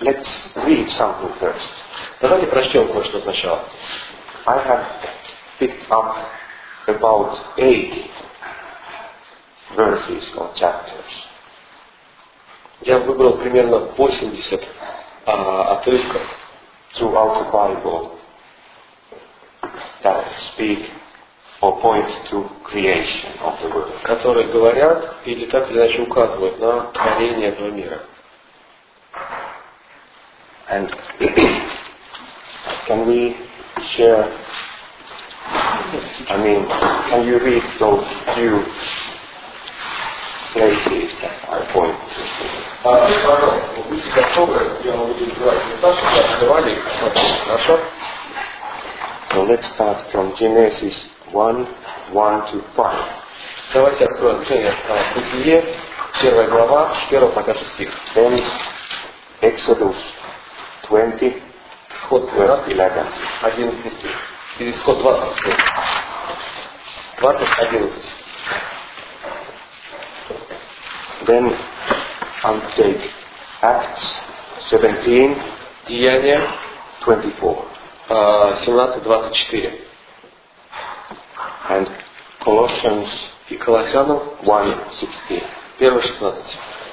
let's read something first. Давайте прочтем кое-что сначала. I have picked up about 80 verses or chapters. Я выбрал примерно 80 отрывков throughout the Bible that speak or point to creation of the world. которые говорят или так или иначе указывают на творение этого мира. And can we share, can you read those few places that I point to? Пожалуйста, будьте готовы, я могу избирать места, чтобы вы открывали их, смотрели, хорошо? So let's start from Genesis 1 to 5. Давайте откроем Бытие, 1 глава, с 1 по 5 стих. Then Exodus 20, Исход verse 12, 11. 11 стих. Или Исход 20 стих. 20, 11. Then I'll take Acts 17, Деяния 24. 17-24. And Colossians И Колоссянам 1:16. 1-16.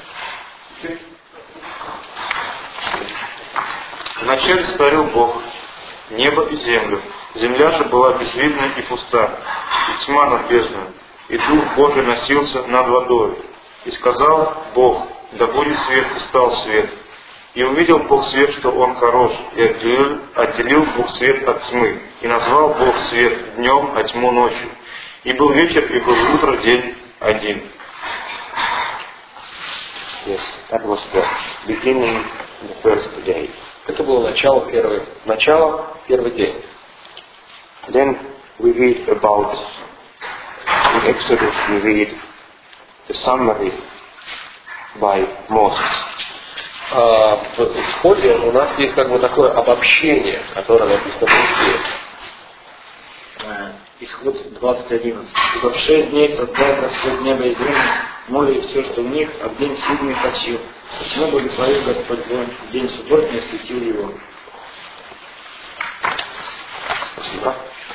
Вначале створил Бог небо и землю. Земля же была безвидна и пуста, и тьма над бездною, и Дух Божий носился над водой. И сказал Бог: да будет свет, и стал свет. И увидел Бог свет, что он хорош, и отделил Бог свет от тьмы. И назвал Бог свет днем, а тьму ночью. И был вечер, и был утро, день один. Yes, that was the beginning, the first day. Это было начало, первый день. Then we read about, in Exodus we read the summary by Moses. В Исходе у нас есть как бы такое обобщение, которое написано в Моисее. Исход 20:11. Ибо в 6 дней создал Господь небо и землю, море и все, что в них, а в день седьмой почил. Почему благословил Господь Бог, в день субботний осветил его. Спасибо.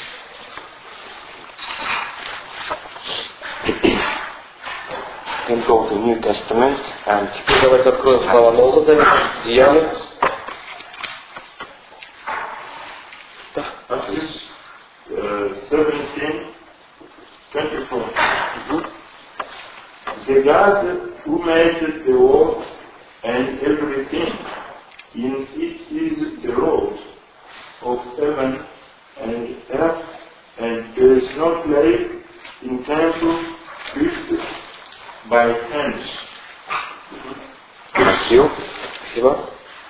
Then go to New Testament and Теперь давайте откроем слова Нового Завета, Деяния. Acts 17:24. The God who made the world and everything in it is the Lord of heaven and earth, and there is no place in temple built by hands. thank you. Спасибо.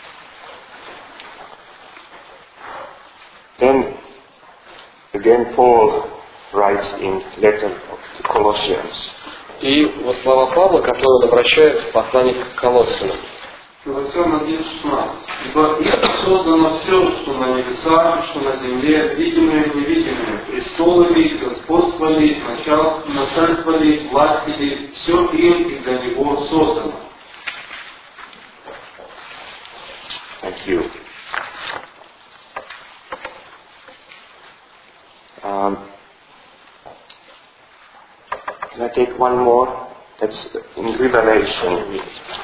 Then again Paul writes in letter to Colossians. И вот слова Павла, которые он обращает в послании к Колоссянам. Колоссянам 1:16. Ибо их создано все, что на небесах, что на земле, видимое и невидимое, престолы ли, господства ли, начальства ли, власти ли, все им и для него создано. Thank you. Can I take one more? That's in Revelation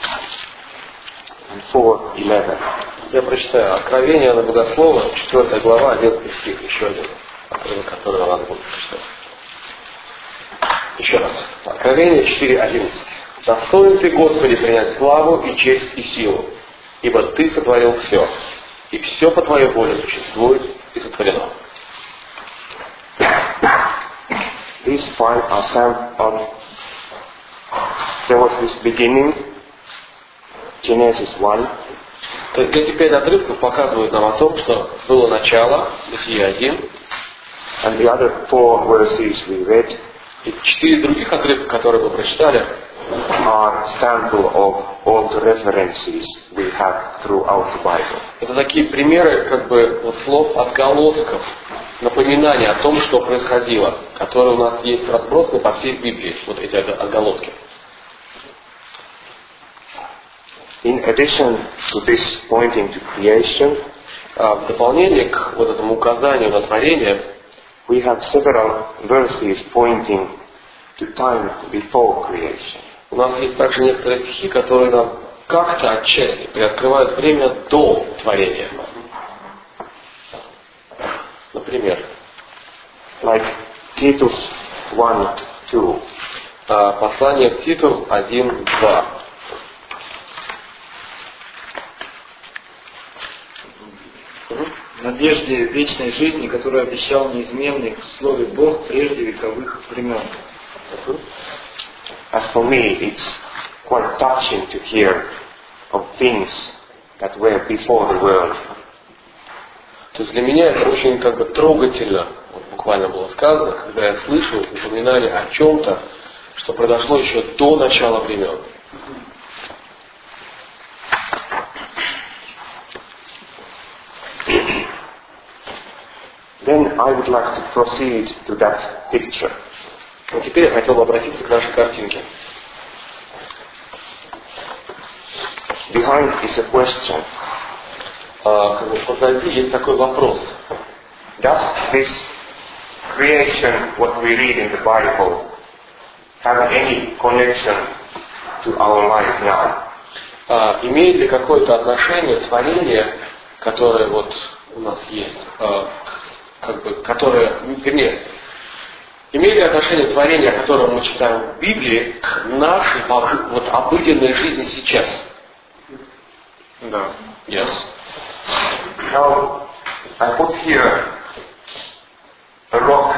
4:11. Я прочитаю Откровение на Богослова, 4 глава, 11 стих, еще один, который надо будет прочитать. Еще раз. Откровение 4:11. Достоин ты, Господи, принять славу и честь и силу, ибо ты сотворил все, и все по твоей воле существует и сотворено. These five are sampled. There was this beginning, Genesis 1, То есть эти 5 отрывков показывают нам о том, что было начало, Бытие 1, and the other 4 verses we read и 4 других отрывка, которые мы прочитали, are sample of all the references we have throughout the Bible. это такие примеры, как бы, вот слов отголосков, напоминания о том, что происходило, которые у нас есть разбросаны по всей Библии, вот эти отголоски. In addition to this pointing to creation, в дополнение к вот этому указанию на творение, we have several verses pointing to time before creation. у нас есть также некоторые стихи, которые нам как-то отчасти приоткрывают время до творения. Например, Like Titus 1:2. послание к Титу 1:2. В надежде вечной жизни, которую обещал неизменный в Слове Бог прежде вековых времен. As for me, it's quite touching to hear of things that were before the world. То есть для меня это очень как бы трогательно, вот буквально было сказано, когда я слышу упоминание о чем-то, что произошло еще до начала времен. Then I would like to proceed to that picture. А теперь я хотел бы обратиться к нашей картинке. Behind is a question. Как бы позади есть такой вопрос. Does this creation, what we read in the Bible, have any connection to our life now? Имеет ли какое-то отношение творение, которое вот у нас есть, как бы, которое, вернее, имеет ли отношение творение, о котором мы читаем в Библии, к нашей вот обыденной жизни сейчас? Да. Yes. Now, I put here a rock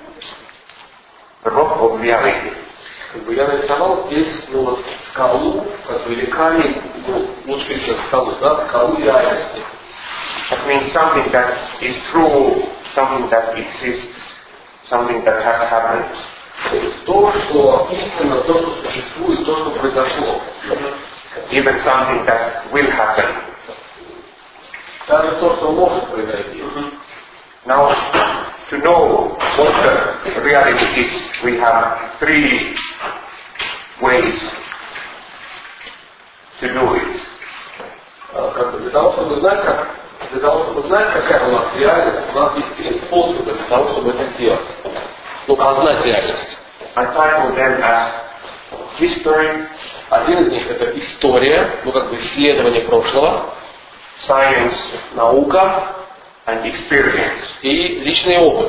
of reality. Как бы я нарисовал здесь вот скалу, как бы, или камень, ну, лучше говорить скалу, да, скалу реальности. That means something that is true, something that exists, something that has happened. То есть то, что истинно, то, что существует, то, что произошло. Even something that will happen. Даже то, что может произойти. Now, to know what the reality is, we have three ways to do it. Как бы для того, чтобы знать, какая у нас реальность, у нас есть три способа для того, чтобы это сделать. Ну, познать реальность. I title them as history, Один из них это история, ну как бы исследование прошлого, science, наука and experience. и личный опыт.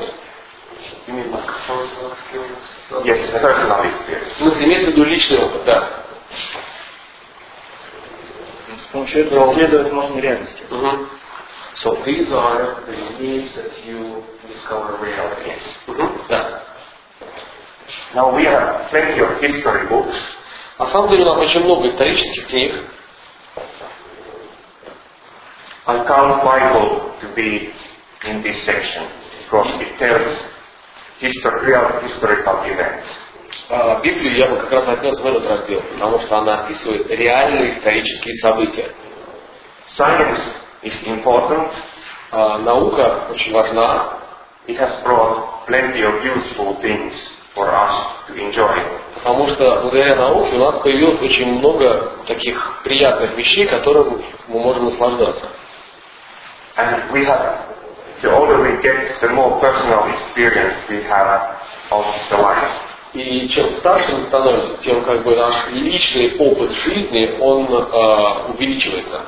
Yes, personal experience. В смысле, имеется в виду личный опыт, да. С помощью этого исследовать можно реальность. So these are the means that you discover reality. Да. Now we have plenty of history books. На самом деле у нас очень много исторических книг. I count Bible to be in this section because it tells real historical events. Библию я бы как раз отнес в этот раздел, потому что она описывает реальные исторические события. Science is important. Наука очень важна. It has brought plenty of useful things for us to enjoy. Потому что благодаря науке у нас появилось очень много таких приятных вещей, которым мы можем наслаждаться. And we have, the older we get, the more personal experience we have of the life. И чем старше мы становимся, тем как бы наш личный опыт жизни, он увеличивается.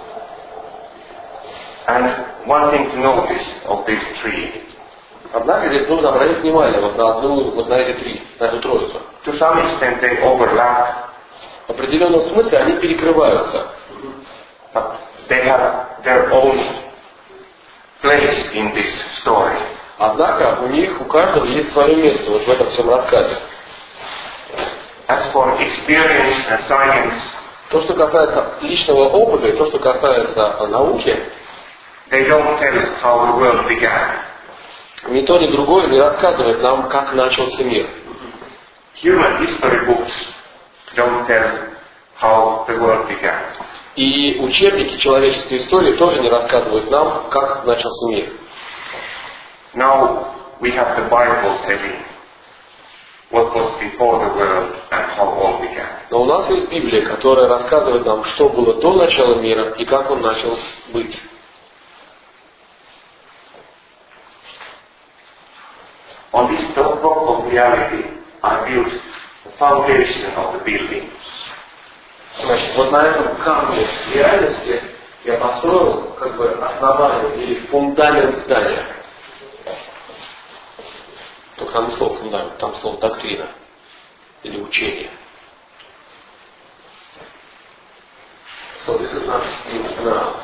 And one thing to notice of these three. Однако здесь нужно обратить внимание вот на эти три, на эту троицу. To some extent they overlap, В определенном смысле они перекрываются. but they have their own place in this story. Однако у каждого есть свое место вот в этом всем рассказе. As for experience and science, То, что касается личного опыта и то, что касается науки, they don't tell how the world began. ни то, ни другое не рассказывает нам, как начался мир. Human history books don't tell how the world began. И учебники человеческой истории тоже не рассказывают нам, как начался мир. Now we have the Bible telling what was before the world and how all began. Но у нас есть Библия, которая рассказывает нам, что было до начала мира и как он начал быть. On this rock of reality, I built the foundation of the building. Значит, вот на этом камне реальности я построил как бы основание или фундамент здания. Только там не слово фундамент, там слово доктрина или учение. So this is not now.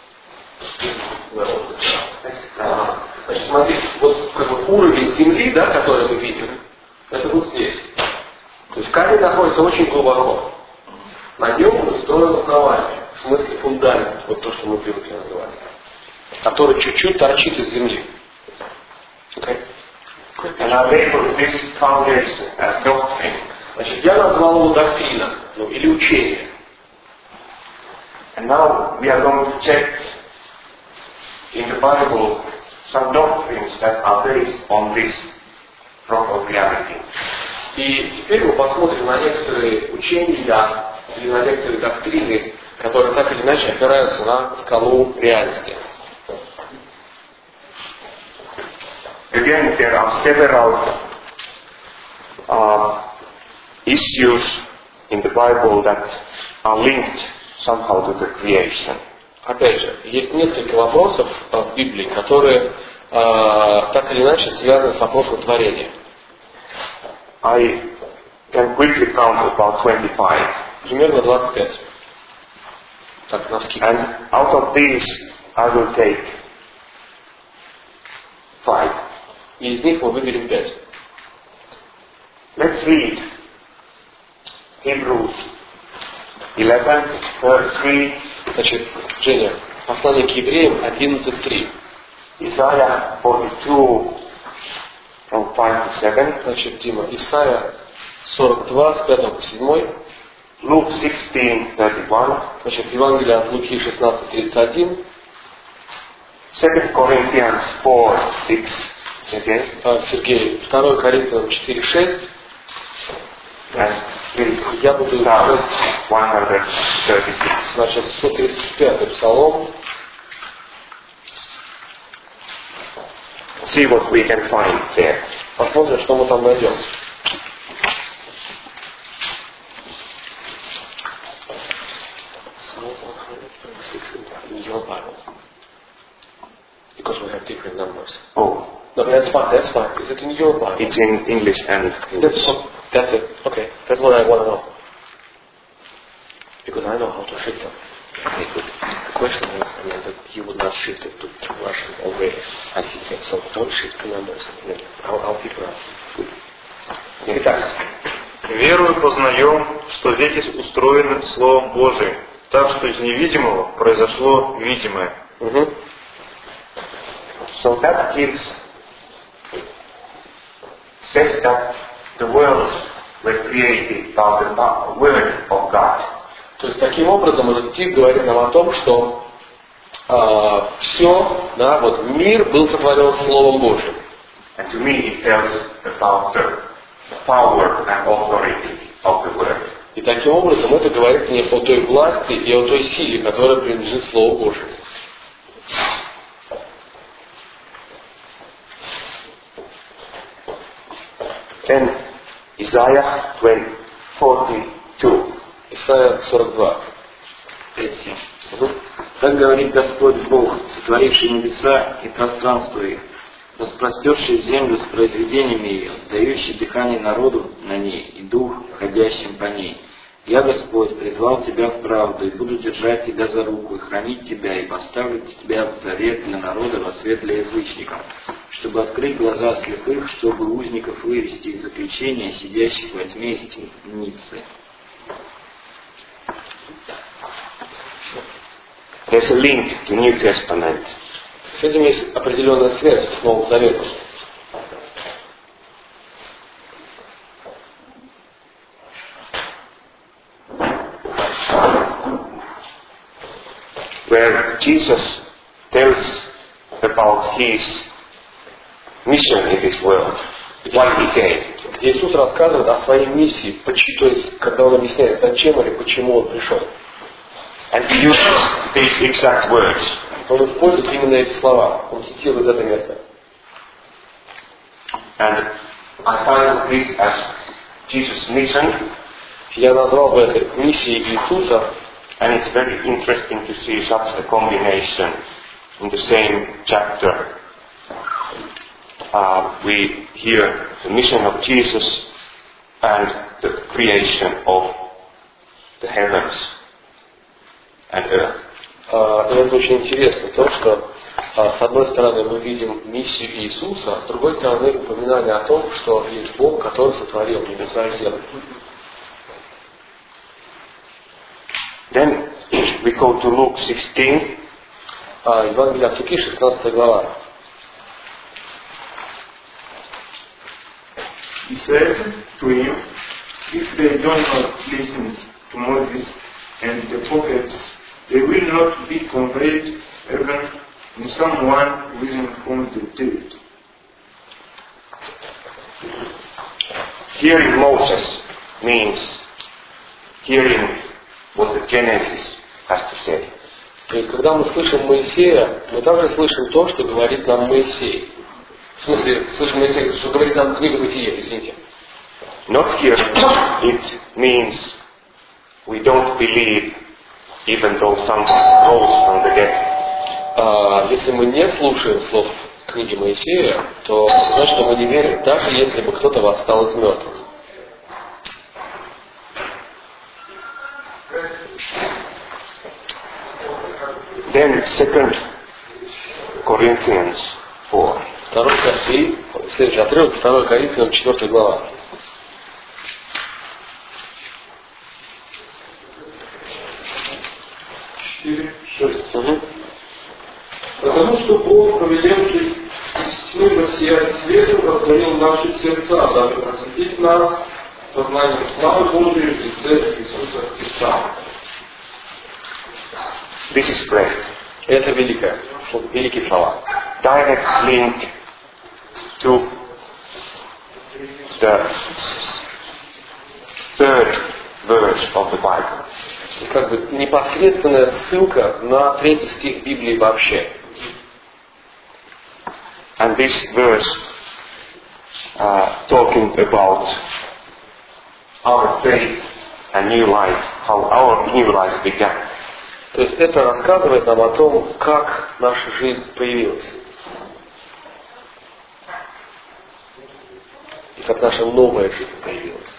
Значит, смотрите, вот как бы уровень земли, да, который мы видим, это вот здесь. То есть камень находится очень глубоко. На нем устроено основание, в смысле фундамент, вот то, что мы привыкли называть, который чуть-чуть торчит из земли. Okay? And I labeled this foundation as doctrine. Значит, я назвал его доктрина, ну, или учение. And now we are going to check in the Bible some doctrines that are based on this rock of reality. И теперь мы посмотрим на некоторые учения или на некоторые доктрины, которые так или иначе опираются на скалу реальности. Again, there are several issues in the Bible that are linked somehow to the creation. Опять же, есть несколько вопросов в Библии, которые так или иначе связаны с вопросом творения. I can quickly count about 25. Примерно 25. Так, навскидку. And out of these, I will take 5. И из них мы выберем 5. Let's read Hebrews 11, verse 3. Значит, Женя, послание к евреям 11.3. Isaiah 42, from 5 to 7. Значит, Дима, Исайя 42, с 5 по 7. Luke 16, 31. Значит, Евангелие от Луки 16:31. 2 Corinthians 4, 6. Okay. Сергей, 2 Коринфянам 4:6. And please Я буду start 136. значит, 135-й псалом. See what we can find there. Посмотрим, что мы там найдем. Because we have different numbers. Oh, No, that's fine, that's fine. Is it in your Bible? it's in English and That's it. Okay, that's what I want to know. Because I know how to shift them. Okay, good. The question is, that you would not shift it to Russian already. I see. Okay, so don't shift the numbers. I'll figure out. Good. Итак, Верою познаем, что веки устроены Словом Божиим, так что из невидимого произошло видимое. so that says that the worlds were created by the word of God. То есть таким образом этот стих говорит нам о том, что все, да, вот мир был сотворен Словом Божьим. And to me it tells about the power and authority of the word. И таким образом это говорит мне о той власти и о той силе, которая принадлежит Слову Божьему. Then Isaiah 42. Исайя 42. 5:7. Так говорит Господь Бог, сотворивший небеса и пространство их, распростерший землю с произведениями ее, дающий дыхание народу на ней и дух, ходящим по ней. Я, Господь, призвал тебя в правду, и буду держать тебя за руку, и хранить тебя, и поставлю тебя в завет для народа во свет для язычников, чтобы открыть глаза слепых, чтобы узников вывести из заключения, сидящих во тьме из темницы. There's a link to New Testament. С этим есть определенная связь с Новым Заветом. Where Jesus tells about his mission in this world. why he came. Где Иисус рассказывает о своей миссии, то есть, когда Он объясняет, зачем или почему Он пришел. And he uses these exact words. Он использует именно эти слова. Он цитирует это место. And I titled this as Jesus' mission. Я назвал бы это миссией Иисуса. And it's very interesting to see such a combination in the same chapter. We hear the mission of Jesus and the creation of the heavens and earth. И это очень интересно, то, что с одной стороны мы видим миссию Иисуса, а с другой стороны упоминание о том, что есть Бог, который сотворил небеса и землю. Then we go to Luke 16. Евангелие от Луки, 16 глава. He said to him, if they do not listen to Moses and the prophets, they will not be conveyed even in someone will inform the dead. Hearing Moses means hearing what the Genesis has to say. И когда мы слышим Моисея, мы также слышим то, что говорит нам Моисей. В смысле, слышим Моисея, что говорит нам книга Бытия, извините. Not hearing, it means we don't believe even though someone rose from the dead. Если мы не слушаем слов книги Моисея, то значит, что мы не верим, даже если бы кто-то восстал из мертвых. Then 2 Corinthians 4. Следующий отрывок, 2 Коринфянам, 4 глава. Потому что Бог, повелевший из тьмы воссиять свету, растворил наши сердца, дабы просветить нас познанием славы Божией в лице Иисуса Христа. This is great. Это великий слова. Direct link to the third verse of the Bible. Как бы непосредственная ссылка на 3 стих Библии вообще. And this verse talking about our faith and new life, how our new life began. То есть это рассказывает нам о том, как наша жизнь появилась. И как наша новая жизнь появилась.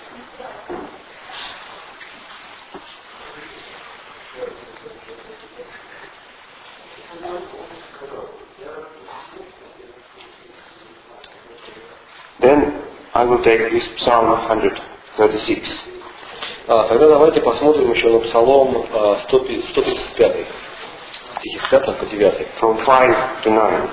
Then I will take this Psalm 136. Тогда давайте посмотрим еще на Псалом 135, стихи с 5 по 9. From 5 to 9.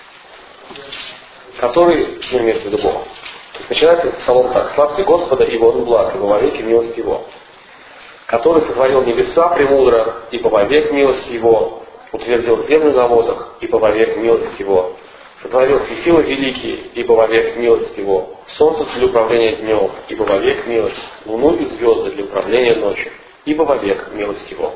Который, что имеется в виду Бог. То есть начинается Псалом так. «Славьте Господа, ибо Он благ, и вовеки милость Его. Который сотворил небеса премудро, ибо вовек милость Его. Утвердил землю на водах, ибо вовек милость Его. Сотворил светила великие, ибо вовек милость Его. Солнце для управления днем, ибо вовек милость. Луну и звезды для управления ночью, ибо вовек милость Его».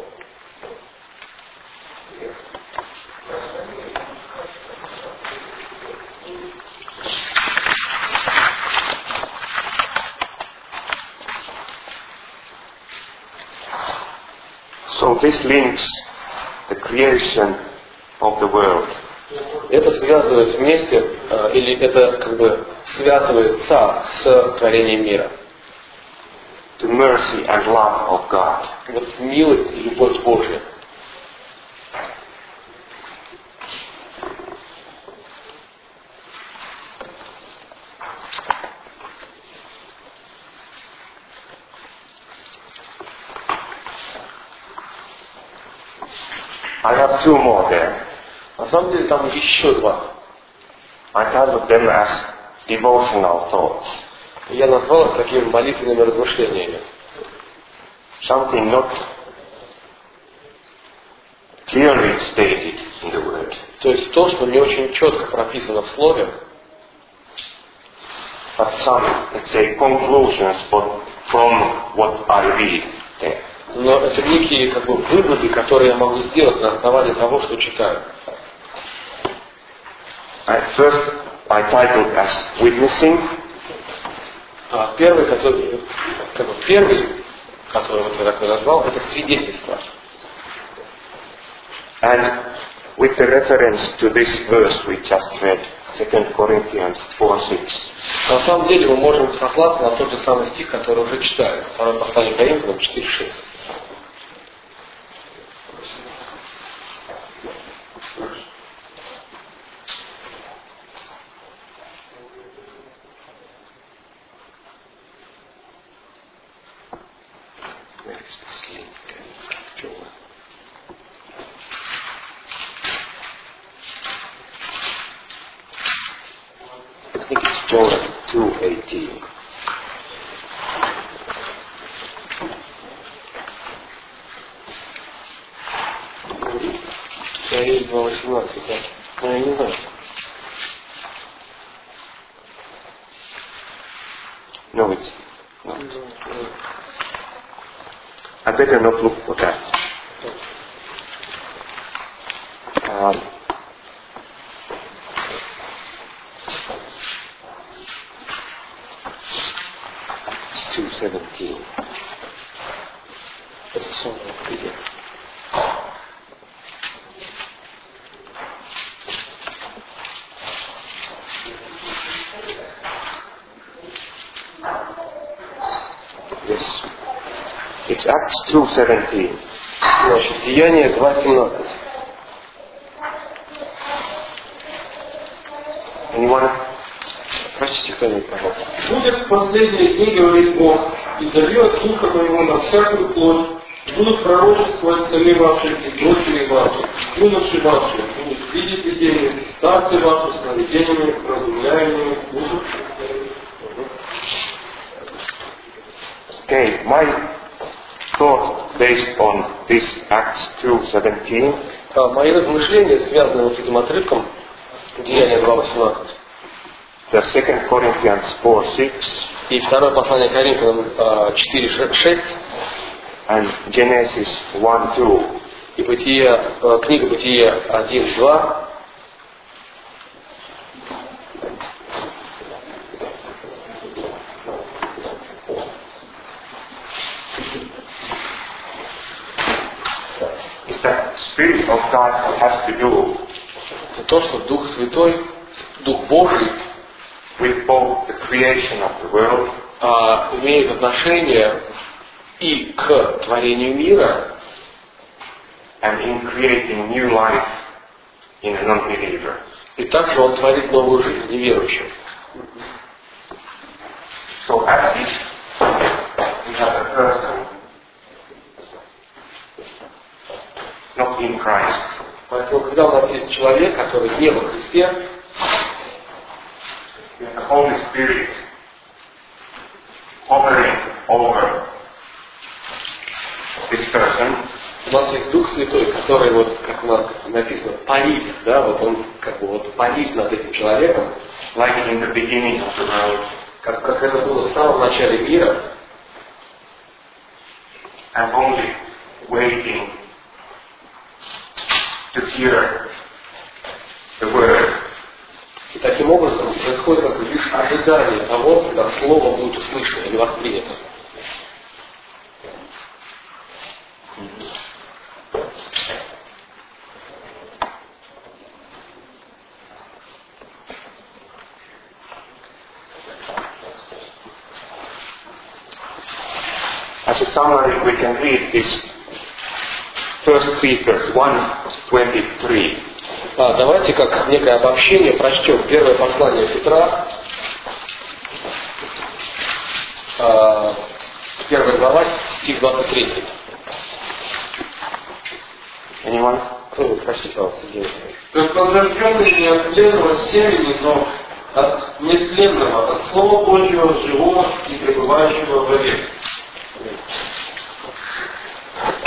So this links the creation of the world. Это связывает вместе, или это как бы связывается с творением мира. The mercy and love of God. Вот милость и любовь Божья. I have two more there. На самом деле там еще два. I titled them as devotional thoughts. Я назвал их такими молитвенными размышлениями. Something not clearly stated in the word. То есть то, что не очень четко прописано в слове, but some, let's say, conclusions from what I read there. Но это некие как бы выводы, которые я могу сделать на основании того, что читаю. First, I titled as witnessing. Первый, который вот я такой назвал, это свидетельство. And with the reference to this verse we just read, 2 Corinthians 4:6. На самом деле мы можем сослаться на тот же самый стих, который уже читали. Второе послание Коринфянам 4:6. I think it's Joel 2:18. Я есть 2:18, да? Но я не знаю. No, it's not. I better not look for that. It's 2:17. Это сон. Yes. It's Acts 2:17. Значит, Деяние 2:17. Anyone? Прочтите кто-нибудь, пожалуйста. Будет в последние дни, говорит Бог, и зальет духа моего на всякую плоть, будут пророчествовать сыны ваши и дочери ваши, юноши ваши, будут видеть видения, старцы ваши сновидениями, разумляемыми будут. Okay, my thought based on this Acts 2:17 Мои размышления связаны вот с этим отрывком Деяния 2:18. the 2 Corinthians 4:6 И второе послание Коринфянам 4:6 and Genesis 1:2. и книга Бытие 1:2. Is that Spirit of God has to do Это то, что Дух Святой, Дух Божий with both the creation of the world имеет отношение и к творению мира, and in creating new life in a non-believer. и также Он творит новую жизнь в неверующем. So as if we have a person not in Christ, Поэтому, когда у нас есть человек, который не во Христе, we have the Holy Spirit hovering over this person, у нас есть Дух Святой, который, вот, как у нас написано, парит, да, вот он как бы вот парит над этим человеком, like in the beginning of the world, как это было в самом начале мира, and only waiting to hear the word. и таким образом происходит как бы лишь ожидание того, когда Слово будет услышано или воспринято. As a summary, we can read this 1 Peter 1:23. Давайте как некое обобщение прочтем первое послание Петра, 1 глава, стих 23. Anyone? Кто-нибудь, прочтите, пожалуйста, Евгений. Как возрожденный не от тленного семени, но от нетленного, от Слова Божьего, живого и пребывающего вовек.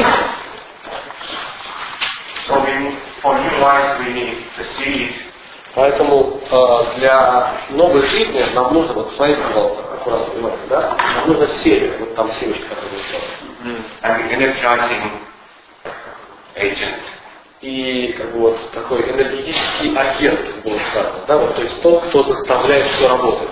So for new life we need the seed Поэтому для новой жизни нам нужно, вот смотрите, пожалуйста, аккуратно внимание, да? Нам нужно семя, вот там семечко, которое сделано. And the energizing agent. И как бы вот такой энергетический агент, было сказано, да, вот, то есть тот, кто заставляет все работать.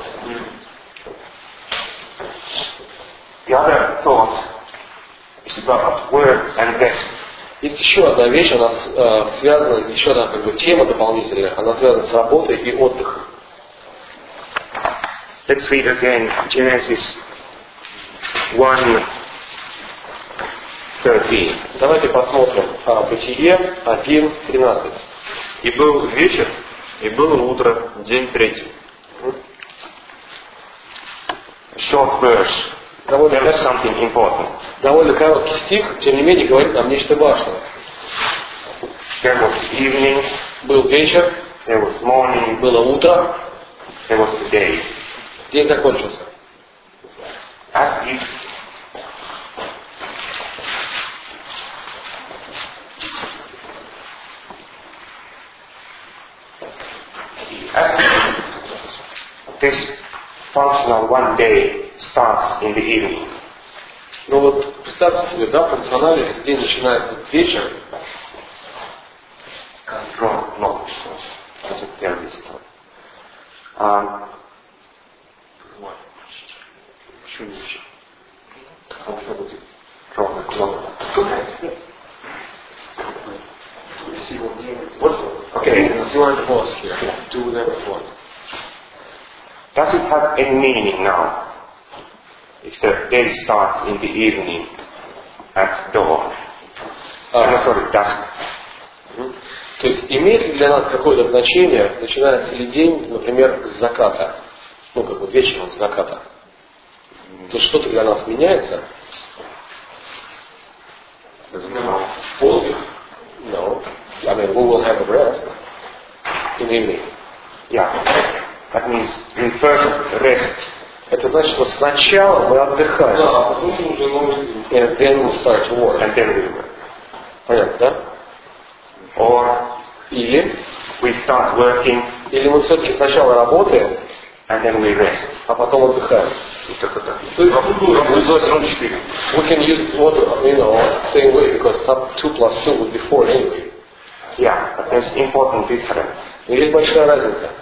The other thought is about work and rest. Есть еще одна вещь, она связана, еще одна как бы тема дополнительная, она связана с работой и отдыхом. Let's read again Genesis 1:13. Давайте посмотрим Бытие 1:13. И был вечер, и было утро, день третий. Short verse. There is something important. Довольно короткий стих, тем не менее говорит нам нечто важное. There was evening, Был вечер, there was morning, было утро, there was the day. день закончился. As if this functional one day starts in the evening. Ну вот представьте себе, да, функционально, если день начинается вечером, Wrong, no, doesn't tell this story. Okay. you are the boss here, do whatever you want. Does it have any meaning now if the day starts in the evening at dawn? Dusk. То есть имеет ли для нас какое-то значение, начинается ли день, например, с заката, ну как бы вечером с заката? То есть что-то для нас меняется? Отдых? No. I mean, we will have a rest in the evening. Yeah. That means we first rest. Это значит, что сначала мы отдыхаем. Да, а потом уже новый день. And then we start to work. And then we work. Понятно, да? Or Или we start working мы все-таки сначала работаем, and then we rest. а потом отдыхаем. То есть другую работу. We can use what, same way, because 2 + 2 would be 4 anyway. Yeah, but there's important difference. Но есть большая разница.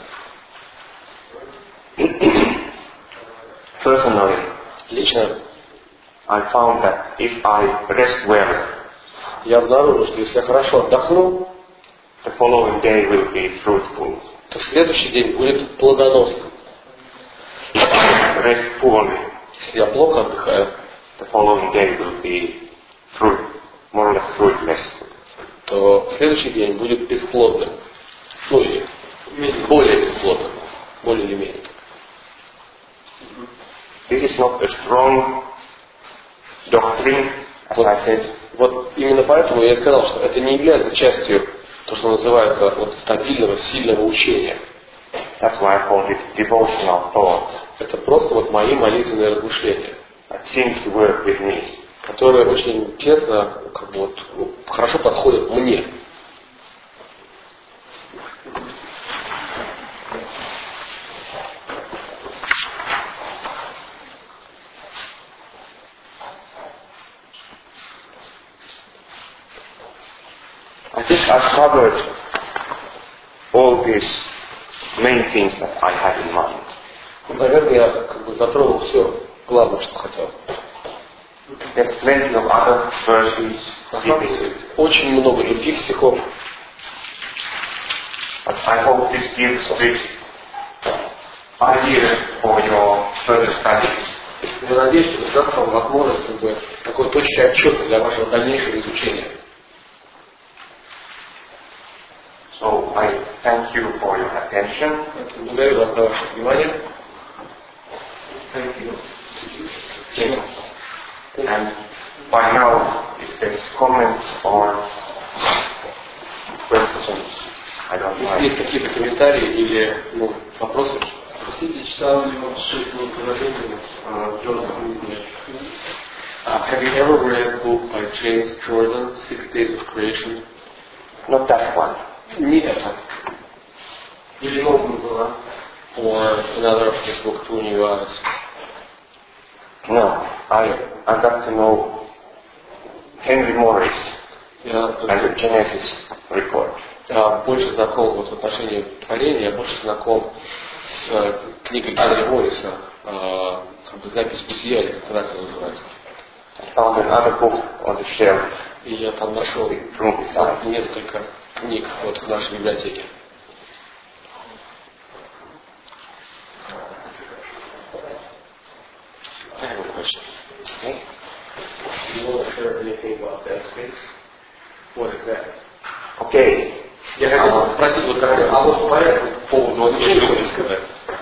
Personally, Лично I found that if I rest well, я обнаружил, что если я хорошо отдохну, the following day will be fruitful. то следующий день будет плодоносным. If I rest poorly, Если я плохо отдыхаю, the following day will be more or less fruitless. то следующий день будет бесплодным. Ну или более бесплодным. Более или менее. This is not a strong doctrine, as I said. Вот именно поэтому я и сказал, что это не является частью то, что называется вот, стабильного, сильного учения. That's why I called it devotional thought. Это просто вот мои молитвенные размышления, That seems to work with me. которые очень тесно, как бы, вот, хорошо подходят мне. I think I've covered all these main things that I had in mind. Наверное, я как бы затронул все главное, что хотел. There's plenty of other verses giving it. Очень много других стихов. But I hope this gives the ideas for your further studies. Я надеюсь, что это даст вам возможность как бы, такой точки отчета для вашего дальнейшего изучения. So I thank you for your attention. Благодарю вас за ваше внимание. Thank you. And by now, if there's comments or questions, I don't Если есть know. какие-то комментарии или вопросы, Спросите, читал ли он шестое положение Джордана Миллера? Have you ever read a book by James Jordan, 6 Days of Creation? Not that one. Не это. Или новым было. Or another just look through new eyes. No, I got to know Henry Morris and the Genesis report. Я больше знаком вот в отношении творения, я больше знаком с книгой Генри Морриса, как бы запись бытия, или как это называется. I found another book on the shelf. И я там нашел несколько книг вот в нашей библиотеке. I have a question. Okay. Do you want to share anything about that space? What is that? Okay. Я хотел спросить вот как а вот по этому поводу, вот что вы хотите сказать?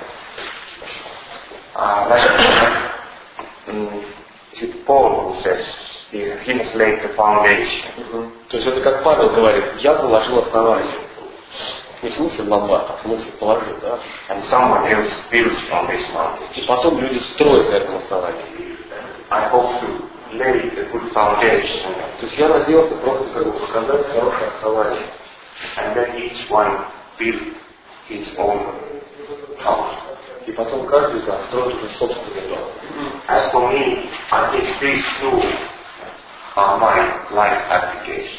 It's Paul who says he has laid the foundation. То есть это как Павел говорит, я заложил основание. Не в смысле ломбард, а в смысле положил, да? And someone else builds on this foundation. И потом люди строят на этом основании. I hope to lay a good foundation. То есть я надеялся просто как бы показать хорошее основание. And then each one build his own house. И потом каждый из нас строит уже собственный дом. As for me, I think these two are my life applications.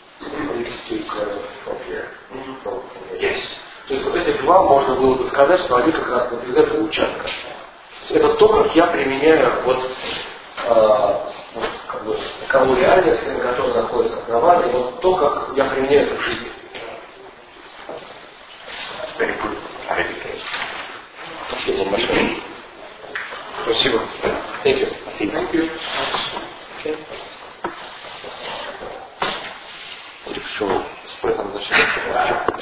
Yes. То есть вот эти два можно было бы сказать, что они как раз вот из этого участка. Это то, как я применяю вот как бы таковую реальность, на которой находится основание, вот то, как я применяю это в жизни. Very good clarification. Спасибо большое. Спасибо. Thank you. Спасибо. Thank you. Okay. Решил с этом начать.